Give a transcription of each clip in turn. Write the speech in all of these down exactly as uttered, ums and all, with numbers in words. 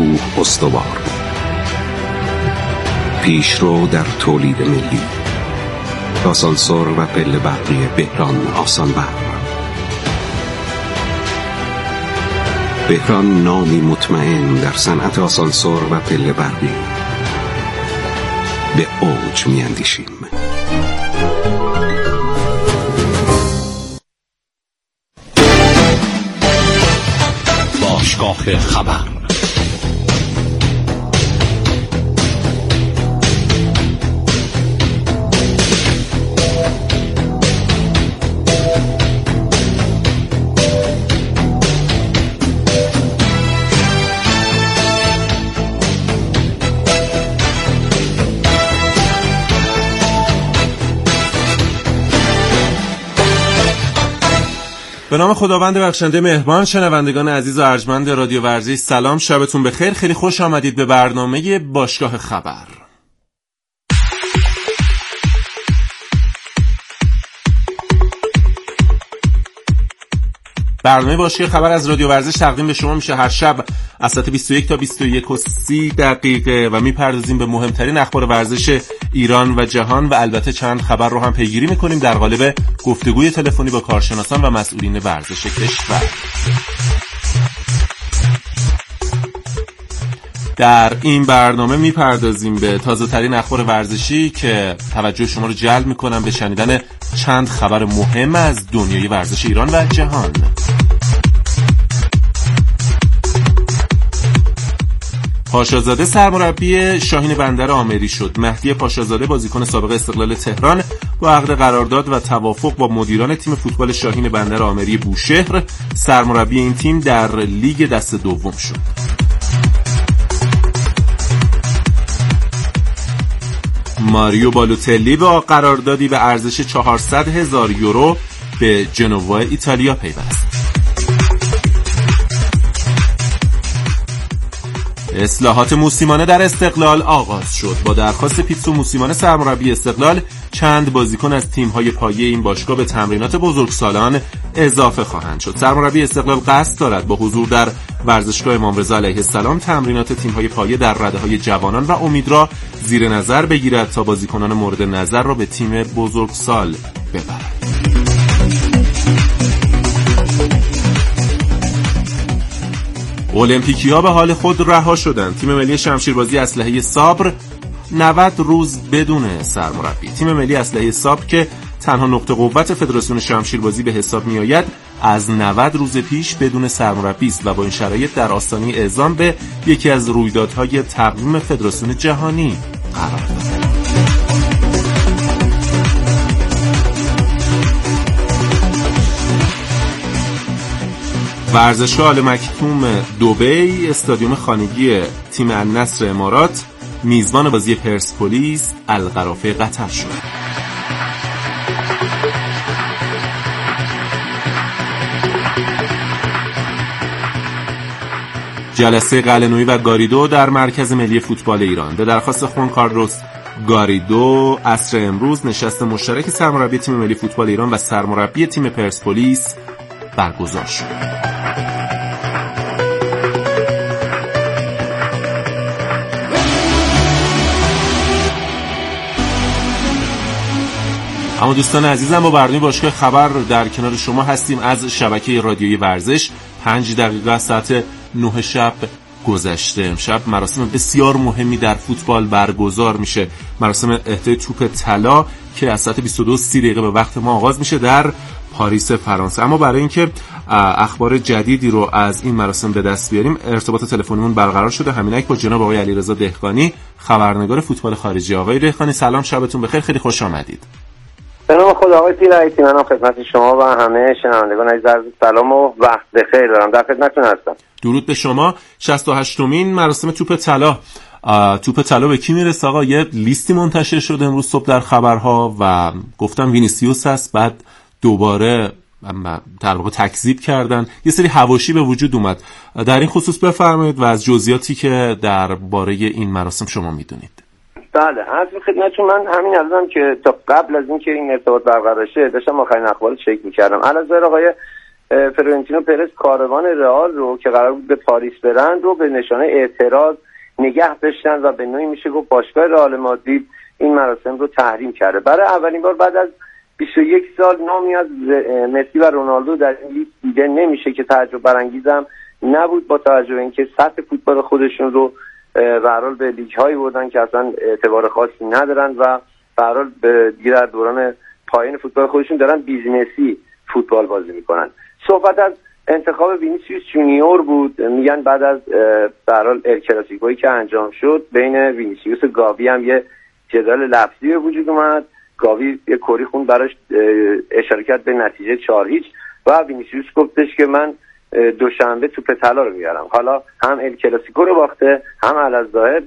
کوه استوار، پیشرو در تولید ملی، آسانسور و پله برقی بهران آسانبر. بهران نامی مطمئن در صنعت آسانسور و پله برقی. به اوج میاندیشیم. باشگاه خبر. به نام خداوند بخشنده مهربان. شنوندگان عزیز و ارجمند رادیو ورزش، سلام، شبتون بخیر. خیلی خوش آمدید به برنامه باشگاه خبر. برنامه باشگاه خبر از رادیو ورزش تقدیم به شما میشه هر شب از ساعت بیست و یک تا بیست و یک و سی دقیقه و میپردازیم به مهمترین اخبار ورزش ایران و جهان و البته چند خبر رو هم پیگیری میکنیم در قالب گفتگوی تلفنی با کارشناسان و مسئولین ورزش کشور. در این برنامه میپردازیم به تازه ترین اخبار ورزشی که توجه شما رو جلب میکنم به شنیدن چند خبر مهم از دنیای ورزش ایران و جهان. پاشازاده سرمربی شاهین بندر آمری شد. مهدی پاشازاده بازیکن سابق استقلال تهران با عقد قرارداد و توافق با مدیران تیم فوتبال شاهین بندر آمری بوشهر سرمربی این تیم در لیگ دست دوم شد. ماریو بالوتلی با قراردادی به ارزش چهارصد هزار یورو به جنوا ایتالیا پیوست. اصلاحات موسیمانه در استقلال آغاز شد. با درخواست پیتسو موسیمانه سرمربی استقلال چند بازیکن از تیم‌های پایه این باشگاه به تمرینات بزرگسالان اضافه خواهند شد. سرمربی استقلال قصد دارد با حضور در ورزشگاه امام رضا علیه السلام تمرینات تیم‌های پایه در رده‌های جوانان و امید را زیر نظر بگیرد تا بازیکنان مورد نظر را به تیم بزرگسال ببرد. المپیکی‌ها به حال خود رها شدند. تیم ملی شمشیربازی اسلحه صبر نود روز بدون سرمربی. تیم ملی اسلحه صبر که تنها نقطه قوت فدراسیون شمشیربازی به حساب می‌آید از نود روز پیش بدون سرمربی است و با این شرایط در آستانه اعزام به یکی از رویدادهای تقویم فدراسیون جهانی قرار دارد. ورزشگاه آل مکتوم دبی استادیوم خانگی تیم النصر امارات میزبان بازی پرسپولیس القرافه قطر شد. جلسه قلعه‌نویی و گاریدو در مرکز ملی فوتبال ایران به درخواست خوان کارلوس گاریدو عصر امروز نشست مشترک سرمربی تیم ملی فوتبال ایران و سرمربی تیم پرسپولیس برگزار شد. اما دوستان عزیزم، با برنامه باشگاه خبر در کنار شما هستیم از شبکه رادیویی ورزش. پنج دقیقه از ساعت نه شب گذشته. امشب مراسم بسیار مهمی در فوتبال برگزار میشه. مراسم اهدای توپ طلا که از ساعت بیست و دو و سی دقیقه به وقت ما آغاز میشه در پاریس فرانسه. اما برای اینکه اخبار جدیدی رو از این مراسم به دست بیاریم ارتباط تلفنیمون برقرار شده همینک با جناب آقای علیرضا دهقانی، خبرنگار فوتبال خارجی. آقای دهقانی سلام، شبتون بخیر، خیلی خوش آمدید. به نام خدا آقای پیرایتی، منم خدمت شما و همه شنوندگان عزیز عرض سلام و وقت بخیر دارم. در خدمتتون هستم. درود به شما. شصت و هشتمین مراسم توپ طلا. توپ طلا به کی میرسه آقا؟ یه لیستی منتشر شده امروز صبح در خبرها و گفتم وینیسیوس هست، بعد دوباره در واقع تکذیب کردن، یه سری حواشی به وجود اومد. در این خصوص بفرمایید و از جزئیاتی که درباره این مراسم شما میدونید. بله، عرض خدمتتون من همین الانم که تا قبل از اینکه این ارتباط برقرار شه داشتم آخرین اخبار رو چک می‌کردم. علاوه آقای فرنتینو پرز کاروان رئال رو که قرار بود به پاریس برند رو به نشانه اعتراض نگه داشتن و به نوعی میشه گفت باشگاه رئال مادرید این مراسم رو تحریم کرده. برای اولین بار بعد از بیست و یک سال نامی از مسی و رونالدو در این لیست دیده نمیشه که تعجب برانگیزم نبود با توجه به اینکه سطح فوتبال خودشون رو به هر حال به لیگ هایی بردن که اصلا اعتبار خاصی ندارن و به هر حال دیگه در دوران پایین فوتبال خودشون دارن بیزنسی فوتبال بازی میکنن. صحبت از انتخاب وینیسیوس جونیور بود. میگن بعد از به هر حال ال کلاسیکویی که انجام شد بین وینیسیوس و گاوی هم یه جدال لفظی به وجود اومد. گاوی یه کری خون براش اشاره کرد به نتیجه چهار هیچ و وینیسیوس گفتش که من دوشنبه توپ طلا رو میارم. حالا هم ال کلاسیکو رو باخته، هم الظاهر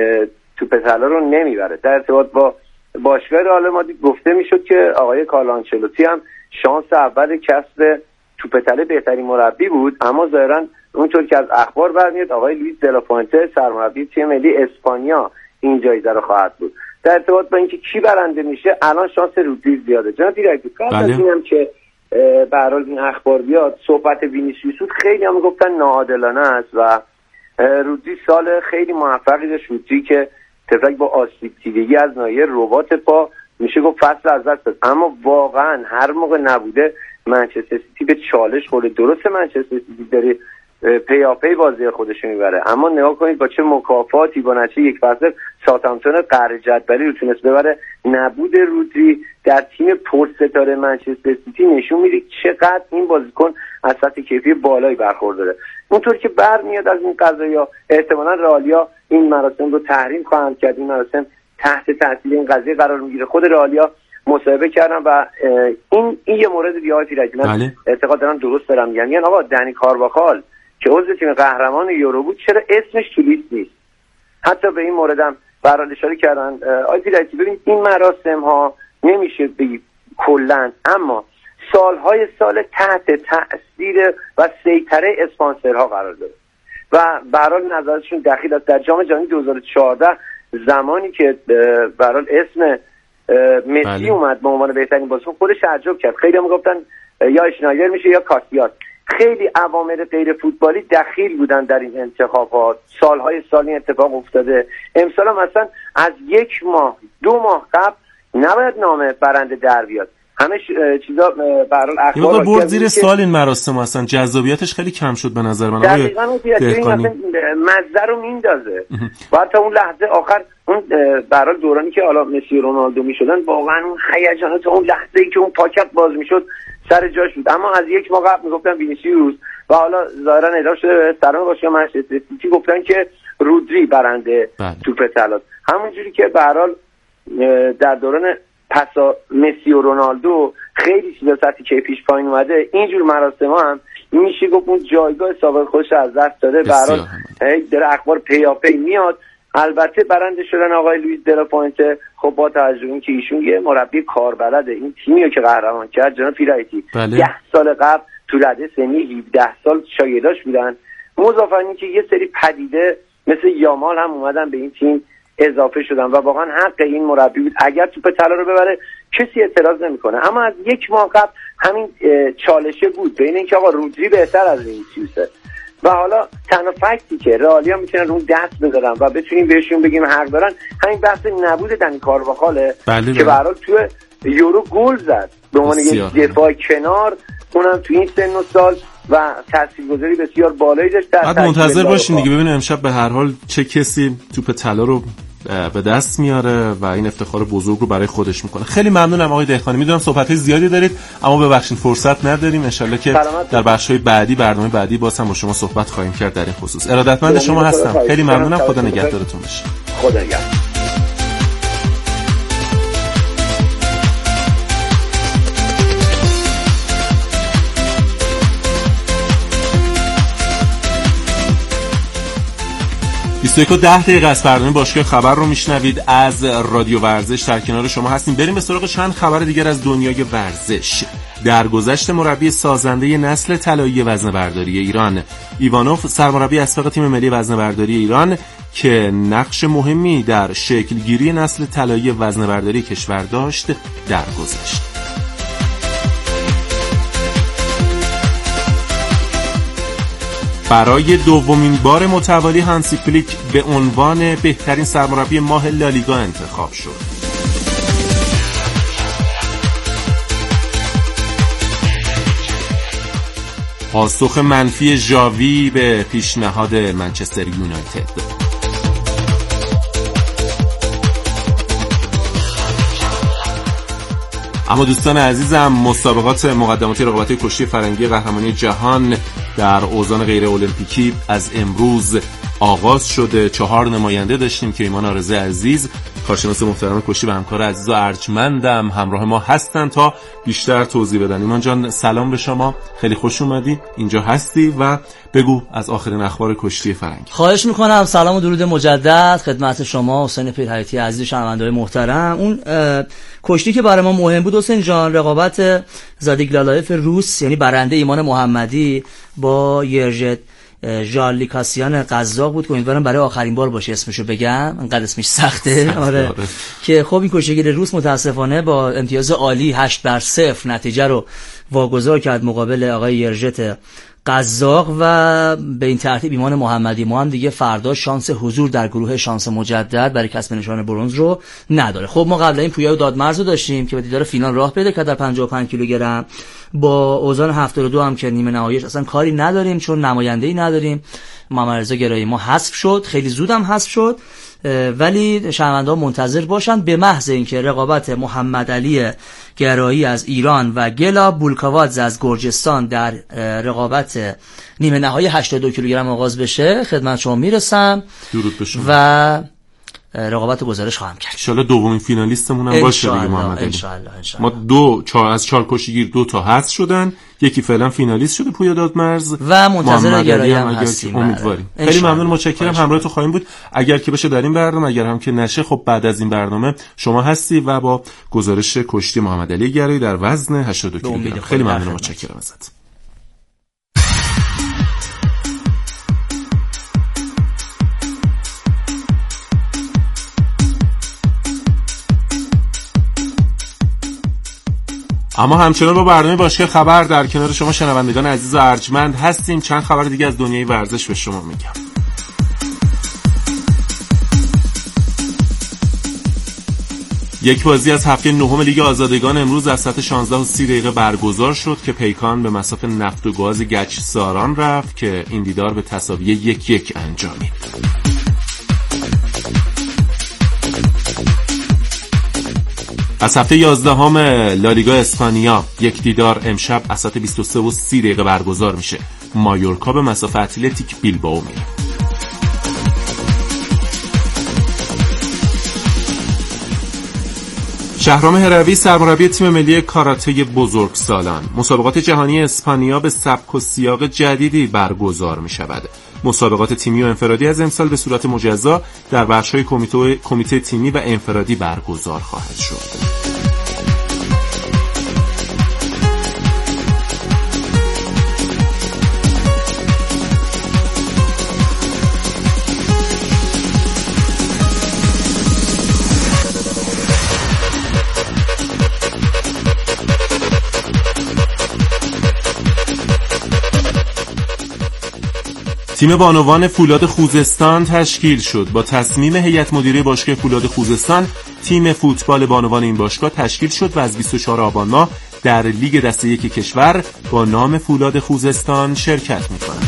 توپ طلا رو نمیبره. در ارتباط با باشگاه رئال مادرید گفته میشد که آقای کارلو آنچلوتی هم شانس اول کسب توپ طلا بهترین مربی بود، اما ظاهرا اونطور که از اخبار برمیاد آقای لوئیس دلاپوینته سرمربی تیم ملی اسپانیا این جایزه رو خواهد بود. در ارتباط با اینکه کی برنده میشه الان شانس رودری زیاده. جناب دیرکتور قبل از اینم که به هر حال این اخبار بیاد صحبت وینیسیوس خیلی هم گفتن ناعادلانه است و رودری سال خیلی موفقی داشت. رودری که طبق با آسیب دیدگی از ناحیه رباط پا میشه گفت فصل از دست داد، اما واقعا هر موقع نبوده منچستر سیتی به چالش خورده. درسته منچستر سیتی داره پیاپی بازی خودش میبره، اما نگاه کنید با چه مکافاتی با نتیجه یک فصل ساوثهامپتون قهر جدولی رو تونست ببره. نبود رودری در تیم پرستاره منچستر سیتی نشون میده چقدر این بازیکن از سطح کیفی بالایی برخورداره. اونطور که برمیاد از این قضایا احتمالاً رئالیا این مراسم رو تحریم خواهند کرد. این مراسم تحت تاثیر این قضیه قرار میگیره. خود رئالیا مصاحبه کردن و این این یه مورد دیگه های پیرکی من اعتقاد دارم درست دارم میگم. یعنی آقا دنی کارواخال که عضو تیم قهرمان یورو بود چرا اسمش تو لیست نیست؟ حتی به این موردم برای اشاره کردن. آقای پیرکی ببینید این مراسم ها نمیشه بگید کلا، اما سالهای سال تحت تاثیر و سیطره اسپانسرها قرار داره و به هر حال نظرشون دخیل است. در جام جهانی دو هزار و چهارده زمانی که به هر حال اسم مسی بله. اومد به عنوان بهترین بازیکن خودش تعجب کرد. خیلی هم گفتن یا اشنایدر میشه یا کاسیاس. خیلی عوامل غیر فوتبالی دخیل بودن در این انتخابات. سالهای سال این اتفاق افتاده. امسال هم مثلا از یک ماه دو ماه قبل نباید نام برنده در بیاد. همه چیزا به هر حال اخبار برد زیر سال این مراسم اصلا جذابیتش خیلی کم شد به نظر من. دقیقاً این مزه رو میندازه. و حتی اون لحظه آخر اون به هر حال دورانی که حالا مسی و رونالدو میشدن واقعا اون هیجانات اون لحظه‌ای که اون پاکت باز میشد سر جاش بود. اما از یک ماه قبل میگفتن وینیسیوس و حالا ظاهرا اعلام شده سران باشگاه منچستر سیتی گفتن که رودری برنده توپ طلا. همونجوری که به هر حال در دوران پسا مسی و رونالدو خیلی چیزا سطح کیفیش پایین اومده، اینجور مراسم هم میشه گفت اون جایگاه سابق خودش از دست داده. به هر حال در اخبار پیاپی میاد. البته برنده شدن آقای لوئیس دلاپوینته خب با توجه به اینکه ایشون یه مربی کاربلده، این تیمی رو که قهرمان کرد جناب پیرایتی بله. ده سال قبل تو رده سنی هفده سال شاگرداش بودن. مضافاً اینکه یه سری پدیده مثل یامال هم اومدن به این تیم اضافه شدن و واقعا حق این مربی بود. اگر توپ طلا رو ببره کسی اعتراض نمیکنه. اما از یک ماه قبل همین چالشه بود بین اینکه آقا رودری بهتر از وینیسیوسه و حالا تنها فکتی که رئالیا میتونن اون دست بذارن و بتونیم بهشون بگیم حق دارن همین بحث نبود دنی کارواخاله بله که به هر حال تو یورو گل زد به عنوان یک دفاع کنار، اونم تو این سن و سال و تاثیرگذاری بسیار بالایی داشت. بعد منتظر باشیم دیگه ببینیم امشب به هر حال چه کسی توپ طلا رو به دست میاره و این افتخار بزرگ رو برای خودش میکنه. خیلی ممنونم آقای دهقانی. میدونم صحبت‌های زیادی دارید اما ببخشید فرصت نداریم. ان شاءالله که در بخش‌های بعدی برنامه بعدی باز هم با شما صحبت خواهیم کرد در این خصوص. ارادتمند شما هستم. خیلی ممنونم. خدا نگهدارتون باشه. خدا نگهدار. بیست و یک و ده دقیقه از برنامه باشگاه خبر رو میشنوید از رادیو ورزش. در کنار شما هستیم. بریم به سراغ چند خبر دیگر از دنیای ورزش. درگذشت مربی سازنده نسل طلایی وزنه‌برداری ایران ایوانوف، سرمربی اسبق تیم ملی وزنه‌برداری ایران که نقش مهمی در شکلگیری نسل طلایی وزنه‌برداری کشور داشت، درگذشت. برای دومین بار متوالی هانسی فلیک به عنوان بهترین سرمربی ماه لالیگا انتخاب شد. پاسخ منفی ژاوی به پیشنهاد منچستر یونایتد. اما دوستان عزیزم، مسابقات مقدماتی رقابت‌های کشتی فرنگی قهرمانی جهان در اوزان غیر المپیکی از امروز آغاز شده. چهار نماینده داشتیم که ایمان آرزه عزیز، کارشناس محترم کشتی و همکار عزیز و ارجمندم همراه ما هستن تا بیشتر توضیح بدن. ایمان جان سلام به شما، خیلی خوش اومدی، اینجا هستی و بگو از آخرین اخبار کشتی فرنگی. خواهش میکنم. سلام و درود مجدد خدمت شما حسین پیرحیاتی عزیز، شنونده‌های محترم. اون کشتی که برای ما مهم بود حسین جان، رقابت زادیگلالایف روس یعنی برنده ایمان محمدی با یرژت ژارلیکاسیان قزاق بود که امیدوارم برای آخرین بار باشه اسمشو بگم، انقدر اسمش سخته. آره که خب این کشتیگیر روس متاسفانه با امتیاز عالی هشت بر صفر نتیجه رو واگذار کرد مقابل آقای یرژت قزاق و به این ترتیب ایمان محمدی ما هم دیگه فردا شانس حضور در گروه شانس مجدد برای کسب نشان برنز رو نداره. خب ما قبل این پویا و دادمرز رو داشتیم که به دیدار فینال راه پیدا کرد در پنجاه و پنج کیلوگرم با اوزان هفتاد و دو هم که نیمه نهاییش اصلا کاری نداریم چون نماینده‌ای نداریم. محمد رضا گرایی ما حذف شد، خیلی زود هم حذف شد، ولی شنونده‌ها منتظر باشن به محض اینکه رقابت محمد علی گرایی از ایران و گلا بولکاوادز از گرجستان در رقابت نیمه نهایی هشتاد و دو کیلوگرم آغاز بشه خدمت شما میرسم. درود به شما و رقابت گزارش خواهم کرد. ان شاءالله دومین فینالیستمون هم باشه دیگه محمد علی. ما دو چهار از چهار کشتیگیر دو تا حذف شدن، یکی فعلا فینالیست شده پویا دادمرز و منتظر گرایی هم هستیم. امیدواریم. خیلی ممنون، متشکرم، همراه تو خواهیم بود اگر که بشه در این برنامه، اگر هم که نشه خب بعد از این برنامه شما هستی و با گزارش کشتی محمد علی گرایی در وزن هشتاد و دو کیلوگرم. خیلی ممنون، متشکرم ازت. اما همچنان با برنامه باشگاه خبر در کنار شما شنوندگان عزیز و ارجمند هستیم. چند خبر دیگه از دنیای ورزش به شما میگم. یک بازی از هفته نهم لیگ آزادگان امروز از ساعت شانزده و سی دقیقه برگزار شد که پیکان به مصاف نفت و گاز گچ ساران رفت که این دیدار به تساوی یک یک انجامید. از هفته یازدهم لالیگا اسپانیا یک دیدار امشب از ساعت بیست و سه و سی دقیقه برگزار میشه. مایورکا به مصاف اتلتیک بیلبائو میره. شهرام هروی سرمربی تیم ملی کاراته بزرگسالان. مسابقات جهانی اسپانیا به سبک و سیاق جدیدی برگزار می شود. مسابقات تیمی و انفرادی از امسال به صورت مجزا در بخش‌های کمیته کمیته تیمی و انفرادی برگزار خواهد شد. تیم بانوان فولاد خوزستان تشکیل شد. با تصمیم هیئت مدیره باشگاه فولاد خوزستان، تیم فوتبال بانوان این باشگاه تشکیل شد و از بیست و چهار آبان ماه در لیگ دسته یک کشور با نام فولاد خوزستان شرکت می‌کند.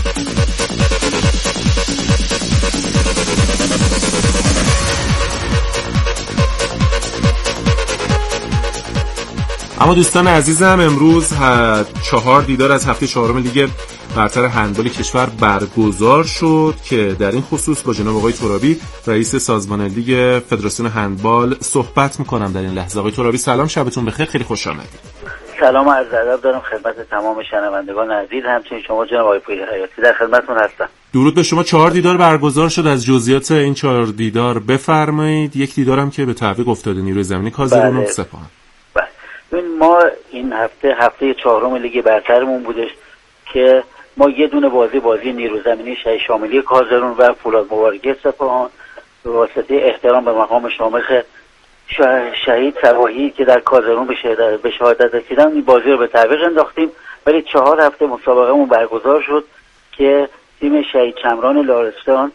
اما دوستان عزیزم، امروز چهار دیدار از هفته چهارم لیگ برتر هندبال کشور برگزار شد که در این خصوص با جناب آقای ترابی رئیس سازمان لیگ فدراسیون هندبال صحبت میکنم در این لحظه. آقای ترابی سلام، شبتون بخیر، خیلی خوش آمدید. سلام و عرض ادب دارم خدمت تمام شنوندگان عزیز، همچنین شما جناب آقای پیرحیاتی در خدمتتون هستم. درود به شما. چهار دیدار برگزار شد، از جزئیات این چهار دیدار بفرمایید. یک دیدارم که به تعویق افتاده نیروی زمینی کازرون و سپاهان. ببین ما این هفته هفته چهارم لیگ برترمون بودش که ما یه دونه بازی بازی نیرو زمینی شهید شاملی کازرون و فولاد مبارکه سپاهان به واسطه احترام به مقام شامخ شهید سواحی که در کازرون به شهادت رسیدن این بازی رو به تعویق انداختیم. ولی چهار هفته مسابقهمون برگزار شد که تیم شهید چمران لارستان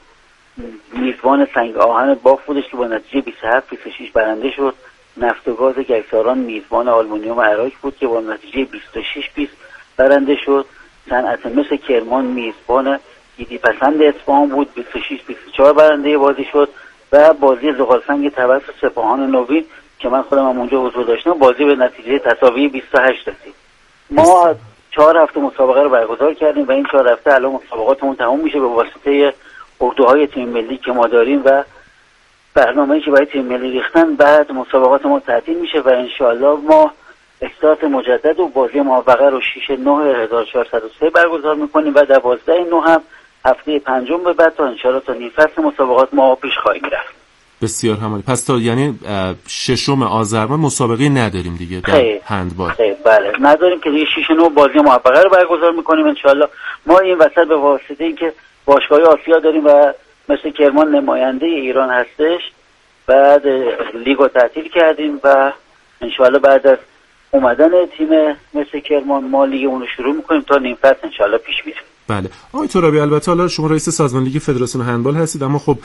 میزبان سنگ آهن باف بودش که با نتیجه بیست و هفت بیست و شش برنده شد. نفت و گاز گلساران میزبان آلومینیوم عراق بود که با نتیجه بیست و شش بیست برنده شد. صنعت مس کرمان میزبان گیدی پسند اصفهان بود، بیست و شش بیست و چهار برنده بازی شد. و بازی زغالسنگ توسط سپاهان نوین که من خودم هم اونجا حضور داشتم، بازی به نتیجه تساوی بیست و هشت رسید. ما چهار هفته مسابقه رو برگزار کردیم و این چهار هفته الان مسابقاتمون تموم میشه به واسطه اردوهای تیم ملی که ما داریم و برنامه‌ای که برای تیم ملی ریختن. بعد مسابقات ما تعطیل میشه و انشالله ما استارت مجدد و بازی موفقه رو شش نه هزار و چهارصد و سه برگزار میکنیم و دوازده نه هم هفته پنجم به بعد تا انشالله تا نیم فصل مسابقات ما پیش خواهیم رفت. بسیار همالی. پس تا یعنی ششم آذر ما مسابقه نداریم دیگه در هندبال؟ خیلی بله نداریم که دیگه شش نه بازی موفقه رو برگزار میکنیم انشالله. ما این وسط به واسطه این که باشگاه آسیا داریم و مثل کرمان نماینده ایران هستش، بعد لیگو تعطیل کردیم و انشالله بعد از اومدن تیم مثل کرمان ما لیگ اون رو شروع میکنیم تا نیم فصل انشالله پیش میریم. بله آقای ترابی، البته حالا شما رئیس سازمان لیگ فدراسیون هندبال هستید، اما خب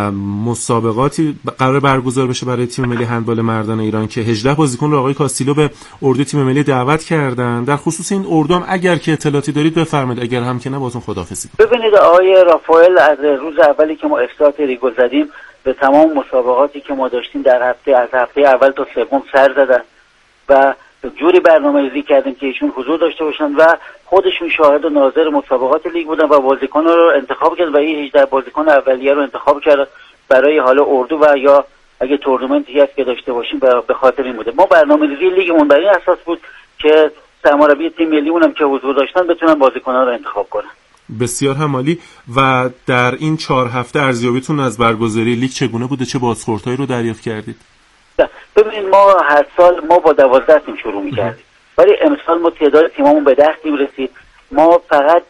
مسابقاتی قرار برگزار بشه برای تیم ملی هندبال مردان ایران که هجده بازیکن رو آقای کاستیلو به اردو تیم ملی دعوت کردن. در خصوص این اردو هم اگر که اطلاعاتی دارید بفرمایید، اگر هم که نه باهاتون خداحافظی کنم. ببینید آقای رافائل از روز اولی که ما استارت لیگو زدیم به تمام مسابقاتی که ما داشتیم در هفته از هفته اول تا سوم سر زدن و جوری برنامه‌ریزی کردیم که ایشون حضور داشته باشن و خودشون شاهد و ناظر مسابقات لیگ بودن و بازیکن رو انتخاب کرد و این هجده بازیکن اولیه رو انتخاب کرد برای حالا اردو و یا اگه تورنمنتی هست که داشته باشیم به خاطر این بوده. ما برنامه‌ریزی لیگمون بر این اساس بود که سرمربی تیم ملیمون هم که حضور داشتن بتونن بازیکن‌ها رو انتخاب کنن. بسیار همالی. و در این چهار هفته ارزیابیتون از برگزاری لیگ چگونه بوده؟ چه بازخوردهایی رو دریافت کردید؟ ببینید ما هر سال ما با دوازده تیم شروع می‌کردیم ولی امسال ما تعداد تیممون به ده تیم رسید. ما فقط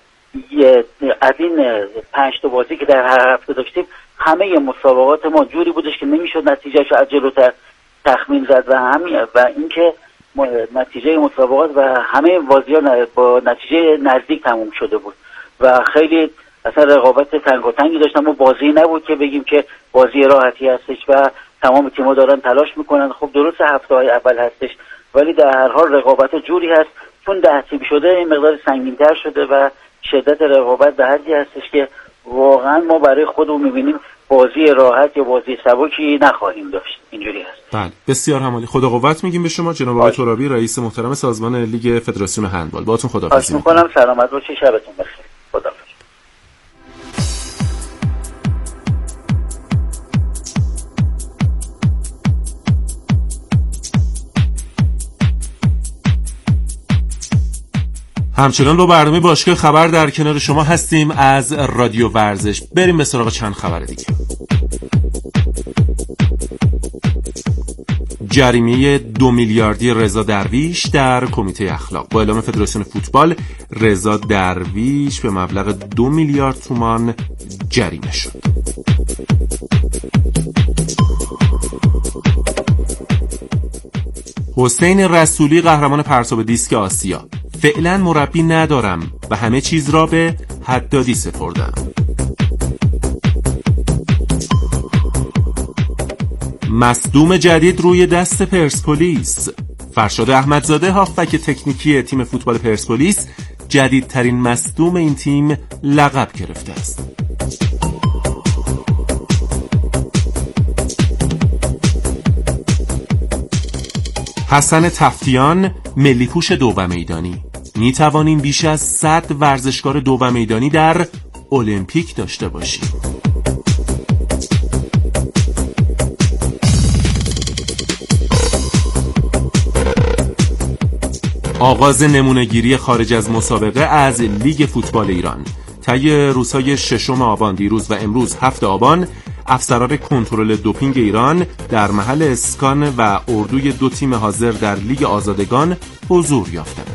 از این پنج تا بازی که در هر هفته داشتیم همه مسابقات ما جوری بودش که نمیشد نتیجهش از جلوتر تخمین زد و همین و اینکه نتیجه مسابقات و همه بازی‌ها با نتیجه نزدیک تموم شده بود و خیلی اصلا رقابت تنگ و تنگی داشتن. ما بازی نبود که بگیم که بازی راحتی هستش و تمام تیم‌ها دارن تلاش میکنن. خب درست هفته‌های اول هستش ولی در هر حال رقابت جوری هست چون ده تیم شده این مقدار سنگین‌تر شده و شدت رقابت به حدی هستش که واقعا ما برای خودمون می‌بینیم بازی راحت یا بازی سبکی نخواهیم داشت. اینجوری هست. بله بسیار همالی. خدا قوت میگیم به شما جناب آقای ترابی، رئیس محترم سازمان لیگ فدراسیون هندبال. باهاتون خداحافظی می‌کنم. سلامت باشید. شبتون بخیر. خدا. همچنان با برنامه باشگاه خبر در کنار شما هستیم از رادیو ورزش. بریم به سراغ چند خبر دیگه. جریمه دو میلیاردی رضا درویش در کمیته اخلاق. با اعلام فدراسیون فوتبال رضا درویش به مبلغ دو میلیارد تومان جریمه شد. حسین رسولی قهرمان پرتاب دیسک آسیا: فعلا مربی ندارم و همه چیز را به حدادی سپردم. مصدوم جدید روی دست پرسپولیس. فرشاد احمدزاده هافبک تکنیکی تیم فوتبال پرسپولیس جدیدترین مصدوم این تیم لقب گرفته است. حسن تفتیان ملی پوش دو میدانی: می توانیم بیش از صد ورزشکار دو میدانی در المپیک داشته باشیم. آغاز نمونه‌گیری خارج از مسابقه از لیگ فوتبال ایران. طی روزهای ششم آبان دیروز و امروز هفت آبان افسران کنترل دوپینگ ایران در محل اسکان و اردوی دو تیم حاضر در لیگ آزادگان حضور یافتند.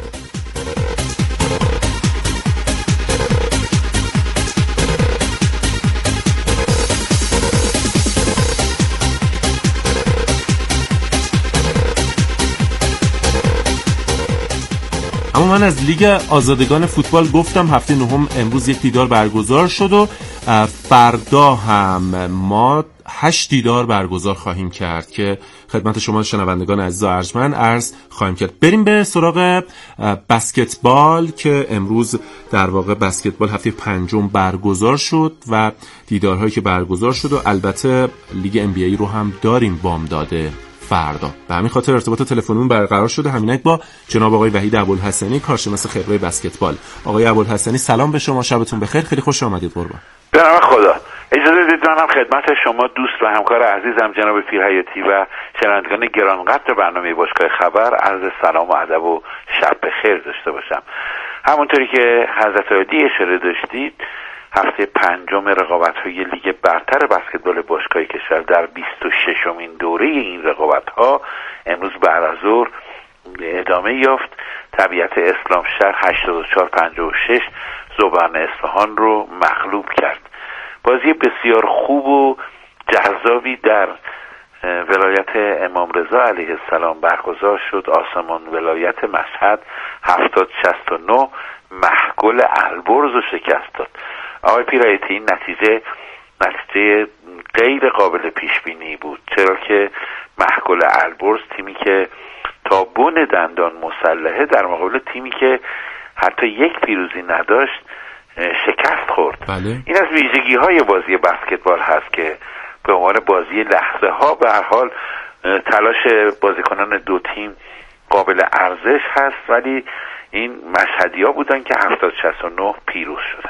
اما من از لیگ آزادگان فوتبال گفتم هفته نهم امروز یک دیدار برگزار شد و فردا هم ما هشت دیدار برگزار خواهیم کرد که خدمت شما شنوندگان عزیز و ارجمند عرض خواهیم کرد. بریم به سراغ بسکتبال که امروز در واقع بسکتبال هفته پنجم برگزار شد و دیدارهایی که برگزار شد و البته لیگ ام بی ای رو هم داریم بامداد فردا. به همین خاطر ارتباط تلفنی برقرار شده همینک با جناب آقای وحید ابوالحسنی، کارشناس خبره بسکتبال. آقای ابوالحسنی سلام به شما، شبتون بخیر، خیلی خوش آمدید قربان. به نام خدا. اجازه بدید منم خدمت شما دوست و همکار عزیزم جناب پیرحیاتی و شنوندگان گرانقدر برنامه باشگاه خبر عرض سلام و ادب و شب بخیر داشته باشم. همونطوری که حضرت عالی اشاره داشتید هفته پنجم رقابت‌های لیگ برتر بسکتبال باشگاه کشور در بیست و ششمین دوره این رقابت‌ها امروز بعد از ظهر ادامه یافت. طبیعت اسلام شهر هشتاد و چهار پنجاه و شش ذوبرن اصفهان رو مغلوب کرد. بازی بسیار خوب و جذابی در ولایت امام رضا علیه السلام برگزار شد. آسمان ولایت مشهد هفتاد شصت و نه محگل البرز رو شکست داد. آقای پیرحیاتی این نتیجه نتیجه غیر قابل پیش بینی بود، چرا که محگل البرز تیمی که تا بن دندان مسلحه در مقابل تیمی که حتی یک پیروزی نداشت شکست خورد. بله. این از ویژگی های بازی بسکتبال هست که به عنوان بازی لحظه ها به هر حال تلاش بازیکنان دو تیم قابل ارزش هست، ولی این مشهدی ها بودن که هفتاد شصت و نه پیروز شدن.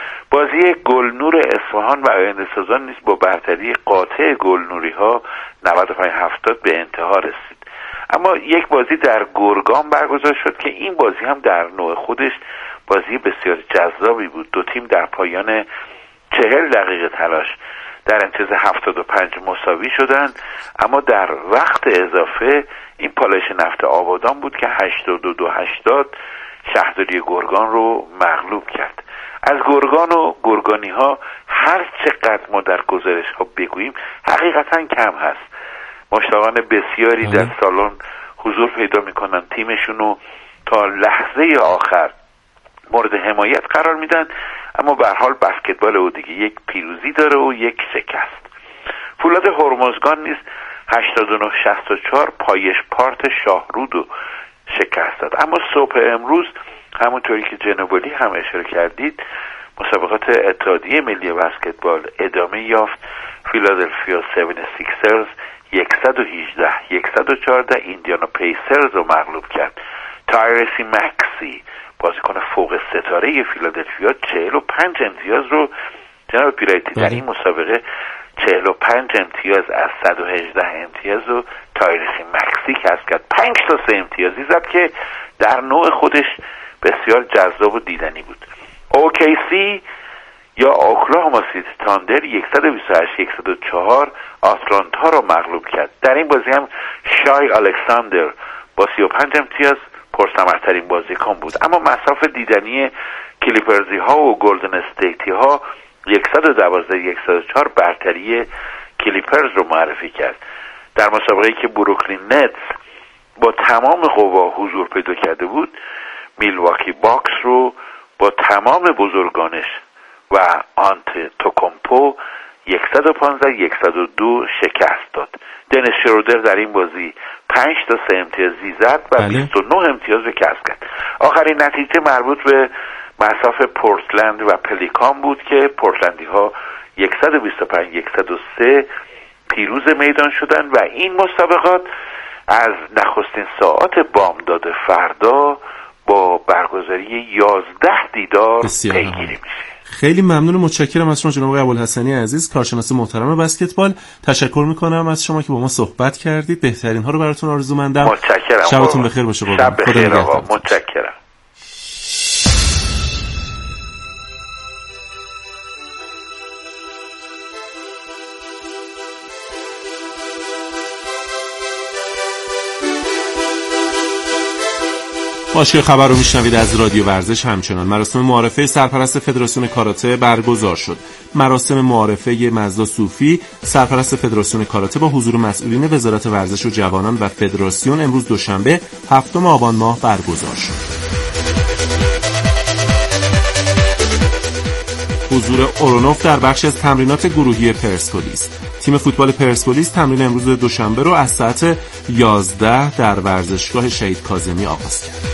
بازی گلنور اصفهان و آینده‌سازان نیز با برتری قاطع گلنوری ها نود و پنج هفتاد به انتها رسید. اما یک بازی در گرگان برگزار شد که این بازی هم در نوع خودش بازی بسیار جذابی بود. دو تیم در پایان چهل دقیقه تلاش در امتیاز هفتاد و پنج مساوی شدند، اما در وقت اضافه این پالایش نفت آبادان بود که هشتاد و دو هشتاد شهرداری گرگان رو مغلوب کرد. از گرگان و گرگانی ها هر چقدر ما در گزارش ها بگوییم حقیقتا کم هست. مشتاقان بسیاری در سالن حضور پیدا میکنن، تیمشون رو تا لحظه آخر مورد حمایت قرار میدن، اما به هر حال بسکتبال او دیگه یک پیروزی داره و یک شکست. فولاد هرمزگان نیز هشتاد و نه شصت و چهار پایش پارت شاهرود رو شکست داد. اما صبح امروز همونطوری که جناب علی هم اشاره کردید مسابقات اتحادیه ملی بسکتبال ادامه یافت. فیلادلفیا هفتاد و شش صد و هجده صد و چهارده ایندیانا پیسرز رو مغلوب کرد. تایرسی مکسی بازیکن فوق ستاره فیلادلفیا چهل و پنج امتیاز رو جناب پیرحیاتی در این مسابقه چهل و پنج امتیاز از صد و هجده امتیاز رو تایرسی مکسی کسب کرد. پنج تا سه امتیازی زد که در نوع خودش بسیار جذاب و دیدنی بود. اوکیسی یا اوکلاهوما سیتی تاندر صد و بیست و هشت صد و چهار آتلانتا رو مغلوب کرد. در این بازی هم شای الکساندر با سی و پنج امتیاز پرثمرترین بازیکن بود، اما مصاف دیدنی کلیپرزی ها و گلدن استیتی ها صد و دوازده صد و چهار برتری کلیپرز رو معرفی کرد. در مسابقه‌ای که بروکلین نتس با تمام قوا حضور پیدا کرده بود میلواکی باکس رو با تمام بزرگانش و آنت توکومپو صد و پانزده صد و دو شکست داد. دنیس شرودر در این بازی پنج تا سه امتیازی زد و بله. بیست و نه امتیاز رو کسب کرد. آخرین نتیجه مربوط به مصاف پورتلند و پلیکان بود که پورتلندی ها صد و بیست و پنج صد و سه پیروز میدان شدن و این مسابقات از نخستین ساعات بامداد فردا با برگزاری یازده دیدار پیگیری میشه. خیلی ممنون و متشکرم از شما جناب آقای ابوالحسنی عزیز، کارشناس محترم بسکتبال. تشکر میکنم از شما که با ما صحبت کردید. بهترین ها رو براتون آرزومندم. متشکرم. شبتون بخیر باشه قربان. شب بخیر آقا. متشکرم. باشگاه خبر رو میشنوید از رادیو ورزش. همچنان مراسم معارفه سرپرست فدراسیون کاراته برگزار شد. مراسم معارفه مزدا صوفی سرپرست فدراسیون کاراته با حضور مسئولین وزارت ورزش و جوانان و فدراسیون امروز دوشنبه هفتم آبان ماه برگزار شد. حضور اورونوف در بخش از تمرینات گروهی پرسپولیس. تیم فوتبال پرسپولیس تمرین امروز دوشنبه رو از ساعت یازده در ورزشگاه شهید کاظمی آغاز کرد.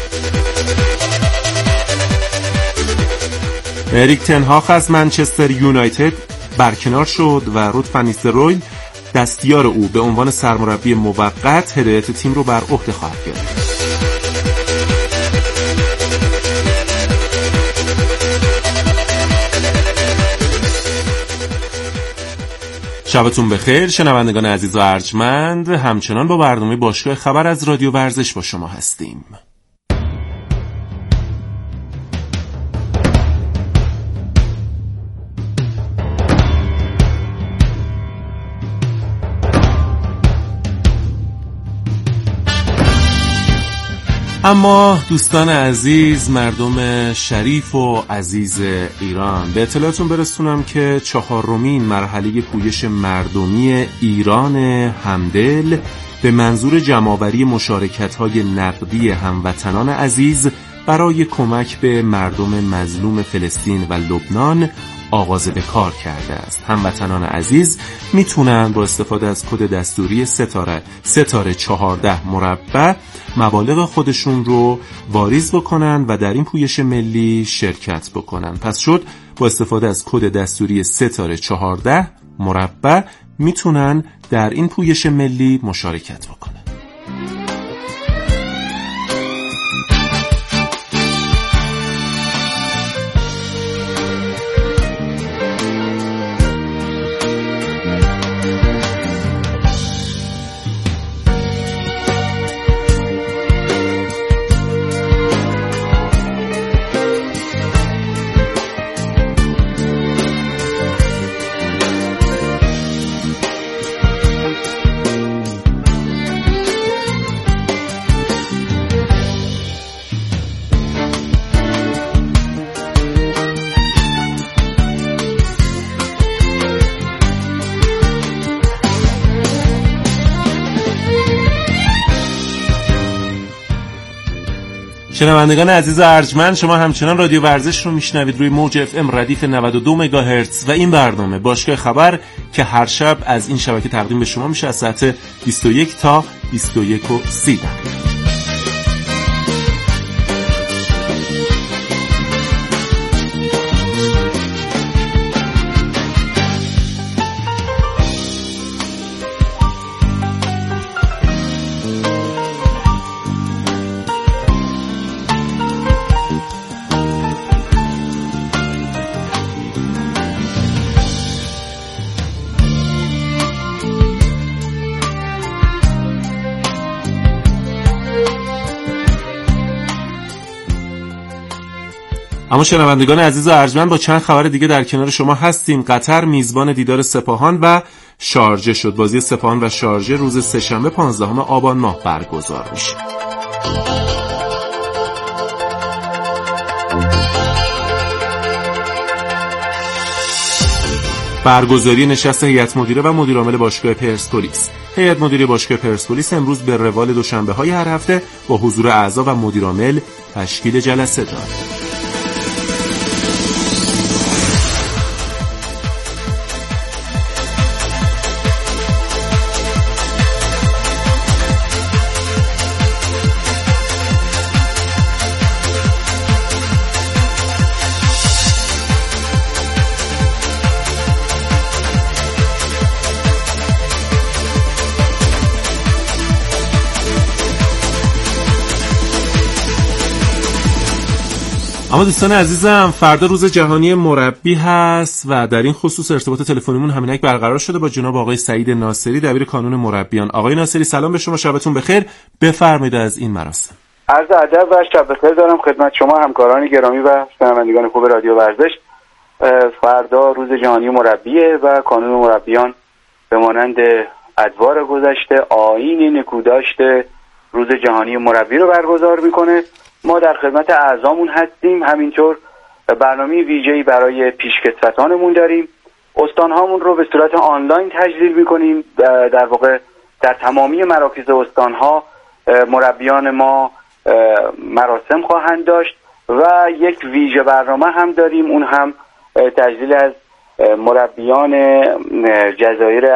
اریک تن هاگ از منچستر یونایتد برکنار شد و رود فان نیستلروی دستیار او به عنوان سرمربی موقت هدایت تیم رو بر عهده خواهد گرفت. شبتون بخیر شنوندگان عزیز و ارجمند، همچنان با برنامه باشگاه خبر از رادیو ورزش با شما هستیم. اما دوستان عزیز، مردم شریف و عزیز ایران، به اطلاعتون برسونم که چهارمین مرحله پویش مردمی ایران همدل به منظور جمع‌آوری مشارکت‌های نقدی هموطنان عزیز برای کمک به مردم مظلوم فلسطین و لبنان آغاز به کار کرده است. هموطنان عزیز میتونن با استفاده از کد دستوری ستاره ستاره چهارده مربع مبالغ خودشون رو واریز بکنن و در این پویش ملی شرکت بکنن. پس شد با استفاده از کد دستوری ستاره چهارده مربع میتونن در این پویش ملی مشارکت بکنن. شنوندگان عزیز و ارجمند، شما همچنان رادیو ورزش رو میشنوید روی موج اف ام ردیف نود و دو مگاهرتز و این برنامه باشگاه خبر که هر شب از این شبکه تقدیم به شما میشه از ساعت بیست و یک تا بیست و یک و سی دقیقه. اما شنوندگان عزیز و ارجمند، با چند خبر دیگه در کنار شما هستیم. قطر میزبان دیدار سپاهان و شارجه شد. بازی سپاهان و شارجه روز سه‌شنبه پانزدهم آبان ماه برگزار میشه. برگزاری نشست هیئت مدیره و مدیر عامل باشگاه پرسپولیس. هیئت مدیره باشگاه پرسپولیس امروز به روال دوشنبه‌های هر هفته با حضور اعضا و مدیر عامل تشکیل جلسه داد. اما دوستان عزیزم، فردا روز جهانی مربی هست و در این خصوص ارتباط تلفنیمون همینک برقرار شده با جناب آقای سعید ناصری، دبیر کانون مربیان. آقای ناصری سلام به شما، شبتون بخیر. بفرمایید از این مراسم. عرض ادب و شب بخیر دارم خدمت شما همکاران گرامی و شنوندگان خوب رادیو ورزش. فردا روز جهانی مربیه و کانون مربیان به مانند ادوار گذشته آیین نکوداشت روز جهانی مربی رو برگزار میکنه. ما در خدمت اعضامون هستیم، همینطور برنامه ویژه‌ای برای پیشکسوتانمون داریم. استانهامون رو به صورت آنلاین تجلیل میکنیم. در واقع در تمامی مراکز استانها مربیان ما مراسم خواهند داشت و یک ویژه برنامه هم داریم، اون هم تجلیل از مربیان جزایر